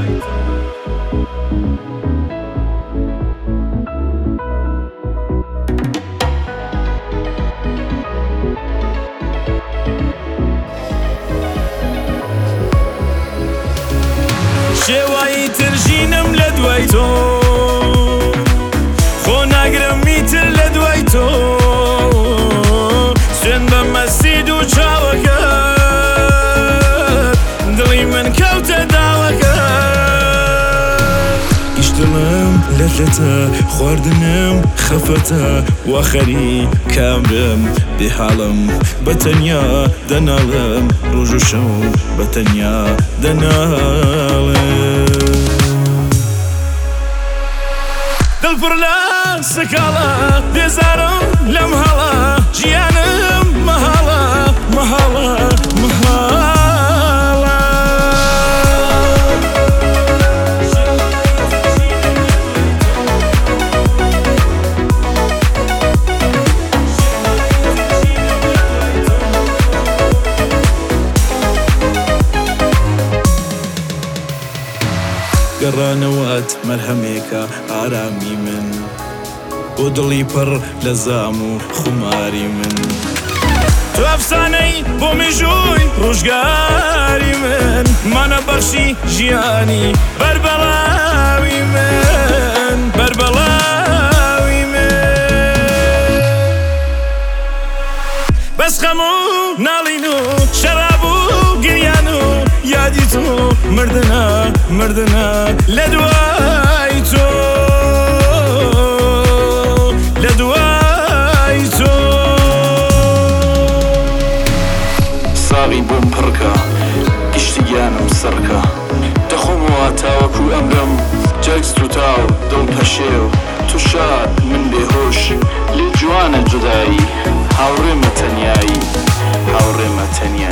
شێوایی ترژینم لە دوای تۆ خۆ ناگرم میتر لە دوای تۆ سوێن بە مەسید و چاوەکەت دڵی من کەوتە داوەکەت گشتڵم لەتە خواردنم خەفەتە وا خەری کام بم بێحاڵم بەتەنیا دەناڵم ڕۆژ و شەو بەتەنیا دەناڵم دڵپڕ لە سکاڵە بێزارم لەم هەڵە ژیانم مەهاڵە مەهاڵە مەهاڵە گەڕانەوەت مەرهەمێکە ئارامی من بۆ دڵی پڕ لە زام و خوماری من تو ئەفسانەی بۆ مێژووی ڕۆژگاری من مانە بەخشی ژیانی بەربەڵاوی من بەربەڵاوی من بەس خەم و ناڵین و شەراب و گریان و یادی تۆ مردنە مردنە لە دوای تۆ لە دوای تۆ ساغی بۆم پڕکە گشتی گیانم سەرکە دەخۆمەوە تاوەکو ئەمرم جەکس و تاو دڵ پەشێ و تو شاد من بێهۆش لێ جوانە جودایی هاوڕێمە تەنیایی هاوڕێمە تەنیایی